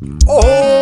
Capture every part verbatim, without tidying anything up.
Oh,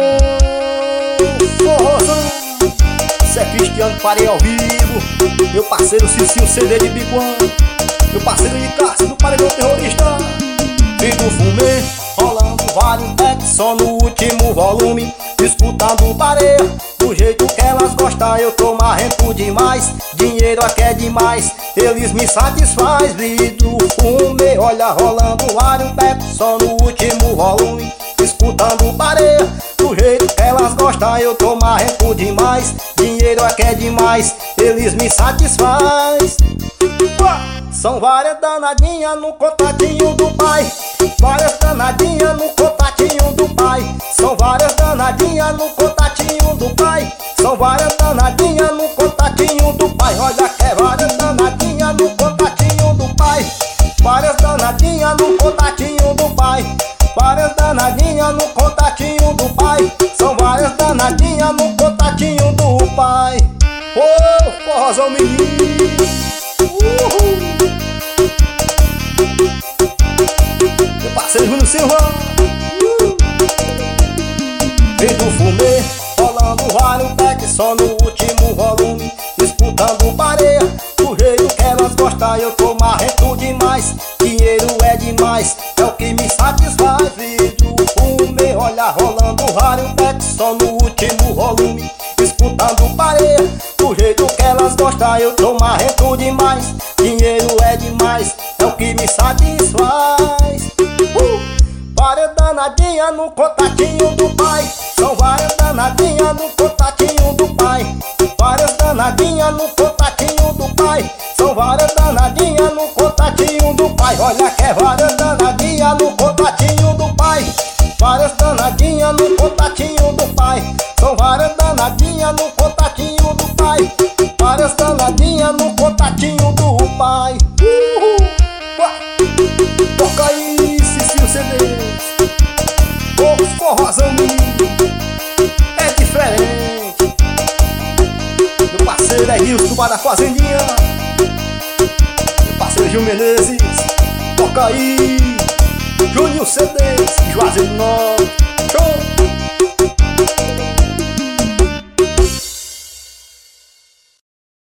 forrozão, Zé Cristiano parei ao vivo. Meu parceiro Cicinho C D de Bicuã. Meu parceiro de Cássio do Paredão Terrorista. Filho do fumê, rolando vários decks só no último volume. Disputando pareia, do jeito que elas gostam. Eu tô marrento demais, dinheiro aqui é demais. Eles me satisfaz, do fumê. Olha, rolando vários decks só no último volume. Disputando pareia, do jeito que elas gostam. Eu tô marrento demais, dinheiro aqui é demais. Eles me satisfaz. São várias danadinhas no contatinho do pai. Várias danadinhas no contatinho do pai. São várias danadinhas no contatinho do pai. São várias danadinhas no contatinho do pai. Olha que é várias danadinhas no contatinho do pai. Várias danadinhas no contatinho do pai. Várias danadinhas no contatinho do pai. São várias danadinhas no contatinho do pai. Ô, oh, forrozão menino. Uhul. Meu parceiro Júnior Silva. uh. Vem do fumê, rolando vários decks só no último volume. Disputando pareia, do jeito que elas gostam. Eu tô marrento demais, dinheiro é demais. É o que me satisfaz, vídeo fumê. Olha, rolando vários decks só no último volume. Disputando pareia, do jeito que elas gostam. Eu tô marrento demais, dinheiro é demais. É o que me satisfaz. uh! Várias danadinhas no contatinho do pai. São várias danadinhas no contatinho do pai. Várias danadinhas no contatinho do pai. São várias danadinhas no contatinho do pai. Olha que é várias danadinhas no contatinho do pai. Várias danadinhas no contatinho do pai. São várias danadinhas no contatinho do pai. Várias danadinhas no contatinho do pai. Uhul. Toca aí, Cicinho C D. Ô, forrozão menino, é diferente. Meu parceiro é Rilson do Bar da Fazendinha. Meu parceiro Gil Menezes. Toca aí, Júnior C D, Juazeiro do Norte. Show!